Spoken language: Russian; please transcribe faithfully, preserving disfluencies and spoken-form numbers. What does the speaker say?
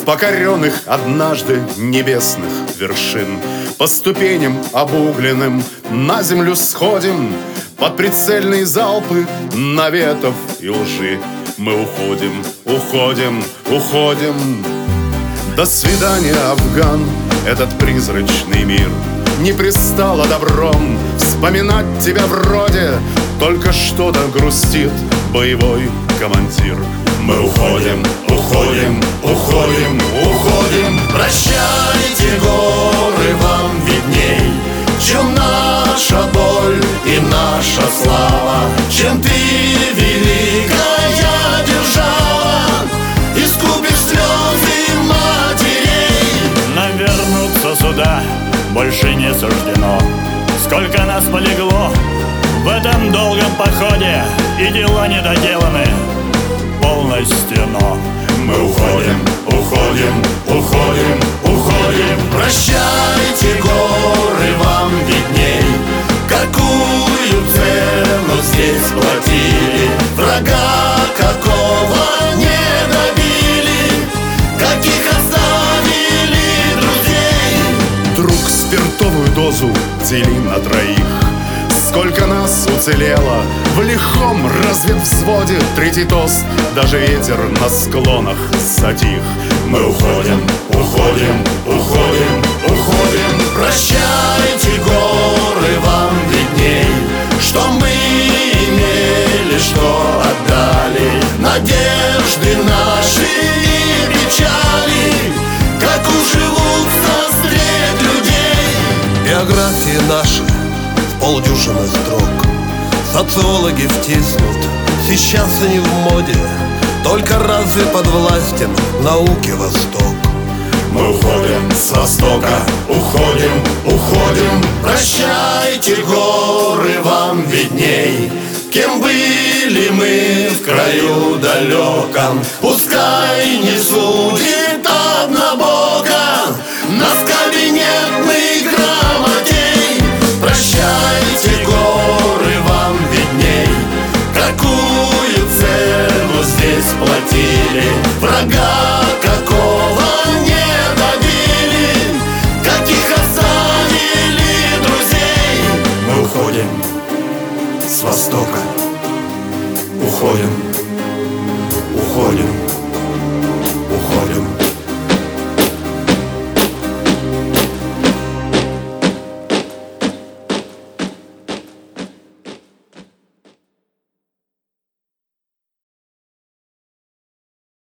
покоренных однажды небесных вершин. По ступеням обугленным на землю сходим, под прицельные залпы наветов и лжи. Мы уходим, уходим, уходим. До свидания, Афган, этот призрачный мир. Не пристало добром вспоминать тебя вроде, только что-то грустит боевой командир. Мы уходим, уходим, уходим, уходим. Прощайте, горы, вам видней, чем наша боль и наша слава, чем ты, великая держава, искупишь слезы матерей. Нам вернуться сюда больше не суждено. Сколько нас полегло в этом долгом походе, и дела недоделаны полностью, но мы уходим, уходим, уходим, уходим. Прощайте, горы, вам видней, какую цену здесь платили, врага какого не добили, каких оставили друзей. Друг, спиртовую дозу дели на троих. Сколько нас уцелело в лихом разведвзводе. Третий тост, даже ветер на склонах затих. Мы уходим, уходим, уходим, уходим. Прощайте, горы, вам видней, что мы имели, что отдали, надежды наши и печали, как уживутся сред людей. Биографии наши полдюжины строк социологи втиснут. Сейчас они в моде, только разве подвластен науке Восток? Мы уходим с востока, уходим, уходим. Прощайте, горы, вам видней, кем были мы в краю далеком. Пускай не судит однобок.